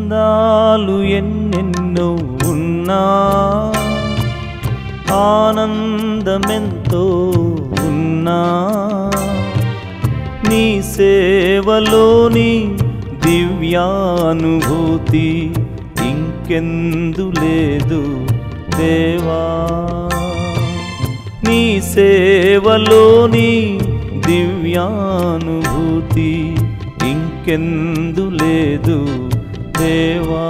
అందాలు ఎన్నెన్నో ఉన్నా ఆనందమెంతో ఉన్నా నీ సేవలోని దివ్యానుభూతి ఇంకెందు లేదు దేవా. నీ సేవలోని దివ్యానుభూతి ఇంకెందు లేదు దేవా.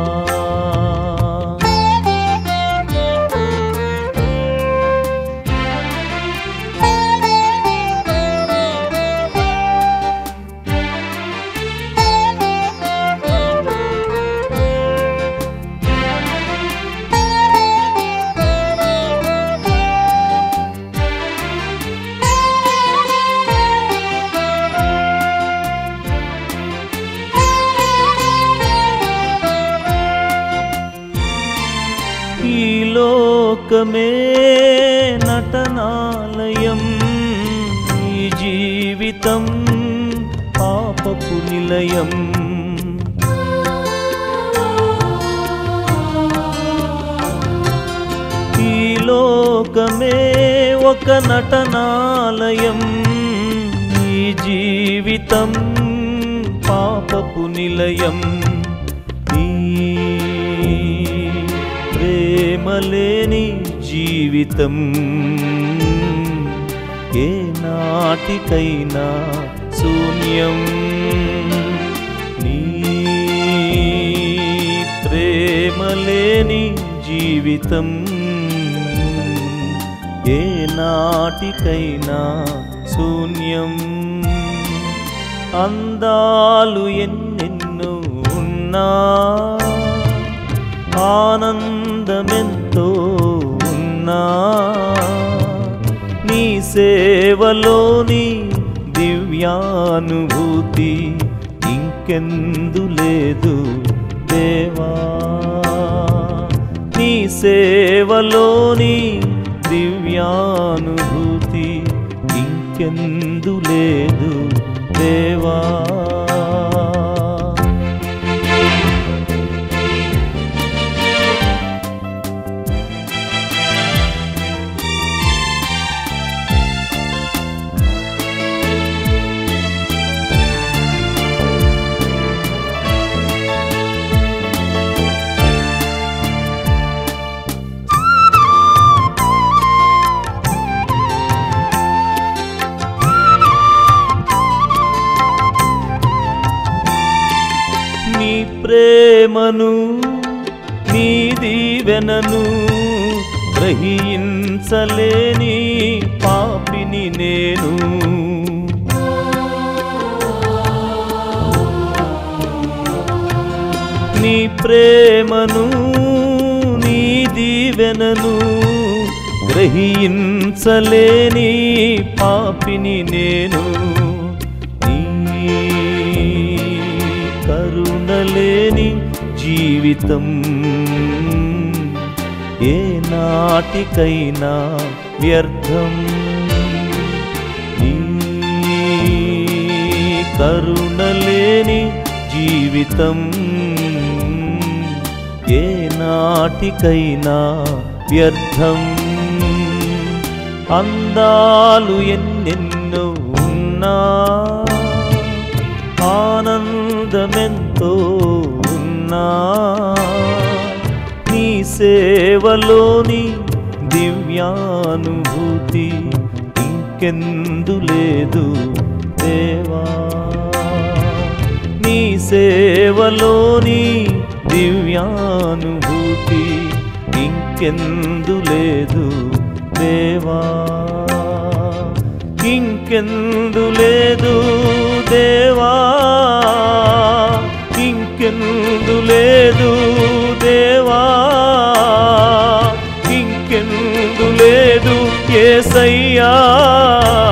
ఈ లోకమే నటనాలయం, ఈ జీవితం పాపపు నిలయం. ఈ లోకమే ఒక నటనాలయం, ఈ జీవితం పాపపు నిలయం. ప్రేమలేని జీవితం ఏ నాటికైనా శూన్యం. నీ ప్రేమలేని జీవితం ఏ నాటికైనా శూన్యం. అందాలు ఎన్నెన్నో ఉన్నా ఆనందమెంతో ఉన్నా నీ సేవలోని దివ్యానుభూతి ఇంకెందు లేదు దేవా. నీ సేవలోని దివ్యానుభూతి ఇంకెందు లేదు దేవా. నీ ప్రేమను నీ దీవెనను గ్రహించలేని పాపిని నేను. నీ ప్రేమను నీ దీవెనను గ్రహించలేని పాపిని నేను. కరుణలేని జీవితం ఏ నాటికైనా వ్యర్థం. నీ కరుణలేని జీవితం ఏ నాటికైనా వ్యర్థం. అందాలు ఎన్నెన్నో ఉన్నా ఆనందమెంతో ఉన్నా నీ సేవలోని దివ్యానుభూతి ఇంకెందు లేదు దేవా. నీ సేవలోని దివ్యానుభూతి ఇంకెందు లేదు దేవా. ఇంకెందు లేదు దేవా, ఇంకెందు లేదు దేవా, ఇంకెందు లేదు యేసయ్యా.